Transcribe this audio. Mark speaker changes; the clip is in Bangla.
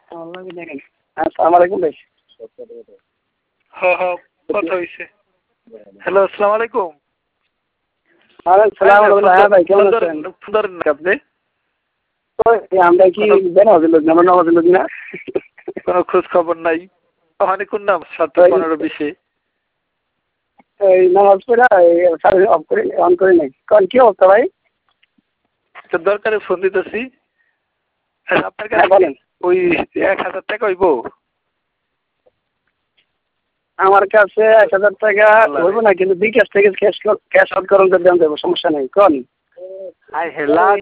Speaker 1: আসসালামু আলাইকুম ভাই।
Speaker 2: হ্যাঁ কথা হয়েছে। হ্যালো, আসসালামু আলাইকুম।
Speaker 1: হ্যাঁ ভাই, কেমন আছেন?
Speaker 2: আপনি
Speaker 1: আমরা কি নামাজের লোক না, আমরা নামাজের লোক না।
Speaker 2: কোনো খোঁজ খবর নাই। ওখানে কোন নাম 7:15-20
Speaker 1: এই নামাজ পড়া অফ করে অন করে নাই। কারণ কি অবস্থা ভাই?
Speaker 2: তো দরকারে ফোন দিতেছি। আপনার
Speaker 1: হ্যাঁ
Speaker 2: কাছে
Speaker 1: বলেন।
Speaker 2: ওই 1000 টাকা হইব?
Speaker 1: আমার কাছে 1000 টাকা হইব না, কিন্তু বিকাশ থেকে ক্যাশ আউট করার দেন দেবো, সমস্যা নেই। কোন
Speaker 2: হেলা